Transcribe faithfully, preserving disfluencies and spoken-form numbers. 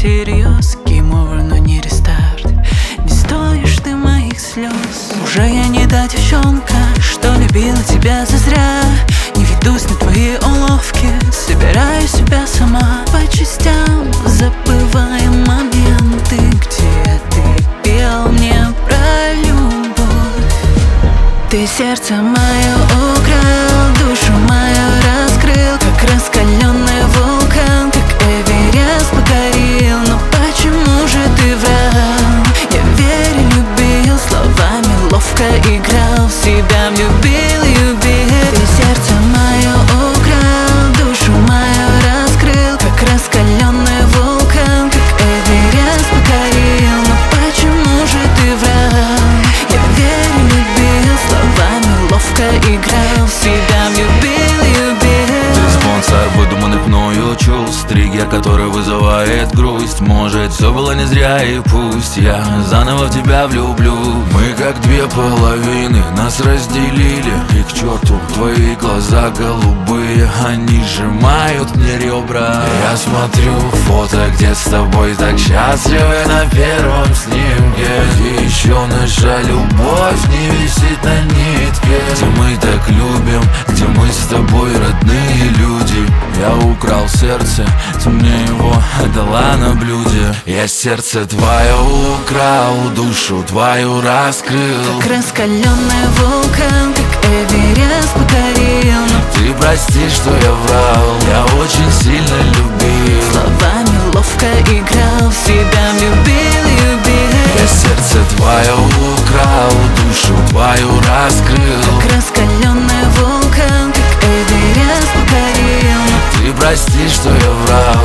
всерьез. Game over, но не рестарт. Не стоишь ты моих слез. Уже я не та девчонка, что любила тебя зазря. Не ведусь на твои уловки, собираю себя сама по частям, забывая моменты, где ты пел мне про любовь. Ты сердце мое украл, душу мою раскрыл, как раскаленный вулкан, как Эверест покорил. Но почему же ты врал? Я верил, любил, словами ловко играл, в себя влюбил, любил. Ты сердце мое украл, душу мою раскрыл, как раскаленный вулкан, как Эверест покорил. Но почему же ты врал? Я верил, любил, словами ловко играл, в себя влюбил, любил. Ты спонсор выдуманных мною чувств, триггер, который вызывает грусть. Может, все было не зря, и пусть я заново в тебя влюблю. Мы как две половины, нас разделили, и к черту твои глаза голубые, они сжимают мне ребра. Я смотрю фото, где с тобой так счастливы на первом снимке, где еще наша любовь не висит на нитке, где мы так любим, где мы с тобой родные люди. Я украл сердце, ты мне его отдала на блюде. Я сердце твое украл, душу твою раскрыл, как раскаленный вулкан, как Эверест покорил. Но ты прости, что я врал, я очень сильно любил, словами ловко играл, в себя влюбил, любил. Я сердце твое украл, душу твою раскрыл, как раскаленный вулкан, как Эверест покорил. ты прости, что я врал,